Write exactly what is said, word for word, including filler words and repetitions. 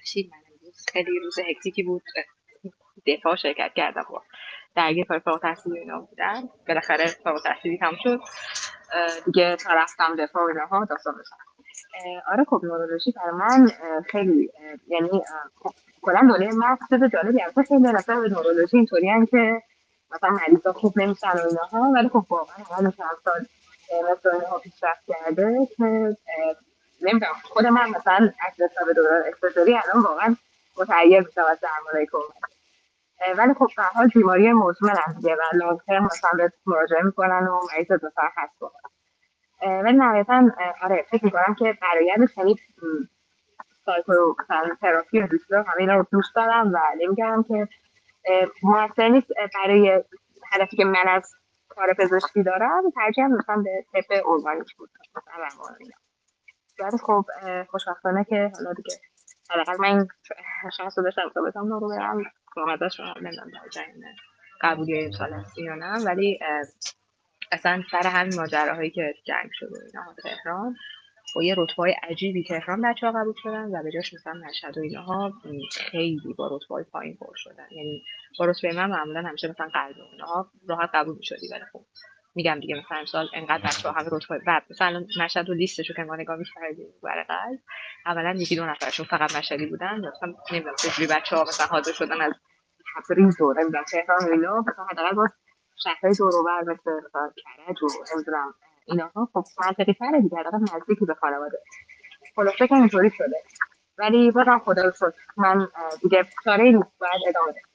ببخشید من امروز خیلی روز هکتیکی بود. دفاع شرکت کردم و درگیر کار فوق التحصیلی اینا بودم. بالاخره فوق التحصیلی تموم شد. اه، دیگه تا رفتم دفاع و اینها داستان بشم. آره خب نورولوژی برای من اه، خیلی اه، یعنی اه، خب، کلا دوره مغز چیز جالبی هست. خیلی مثلا به نورولوژی اینطوری هم که مثلا مریضا خوب نمیشن و اینها، ولی خب واقعا هر چند سال اه، مثل اینها پیشرفت کرده که نمیدونم خود من مثلا از حساب دوران اقتصادی الان واقعا متعیر میشم از درمانای کرونا. اه، ولی خب به هر حال بیماری مزمن هم دیگه و لانگ ترم مثلا به مراجعه میکنن و مریض مثلا هست بکنن. ولی نهایتا اه، آره فکر میکنم که برایندش یعنی م، سایکو مثلا تراپی و دوست دارم همه اینا رو دوست دارم و نمیگم که اه، موثر نیست اه، برای هدفی که من از کار پزشکی دارم. ترجیح مثلا به طب ارگانیک بود مثلا روان اینا. ولی خب اه، خوشبختانه که حالا دیگه حداقل من این شانس رو داشتم تا بتونم رو برم مقدس رو نمیدونم در جریان قبولی امسال هستی یا نه، ولی اه، اصلا سر همین ماجراهایی که جنگ شده و اینا تهران با یه رتبه‌های عجیبی تهران بچه‌ها قبول شدن و به جاش مثلا مشهد و اینها خیلی با رتبه‌های پایین پر شدن. یعنی با رتبه من معمولا همیشه مثلا قلب و اینها راحت قبول می‌شدی، ولی خب میگم دیگه مثلا امسال انقدر بچه‌ها همه رتبه بعد مثلا مشهد و لیستشو که ما نگاه می‌کردیم برای قلب اولا یکی دو نفرشون فقط مشهدی بودن، مثلا نمیدونم چجوری بچه‌ها مثلا حاضر شدن از تبریز و نمیدونم تهران و اینا مثلا حداقل با شهرهای دور و بر مثل مثلا کرج و نمیدونم اینها خب منطقی تره دیگه، حداقل نزدیکی به خانواده. خلاصه که اینطوری شده، ولی بازم خدا رو شکر من اه، دیگه چاره ای نیست باید ادامه بدم.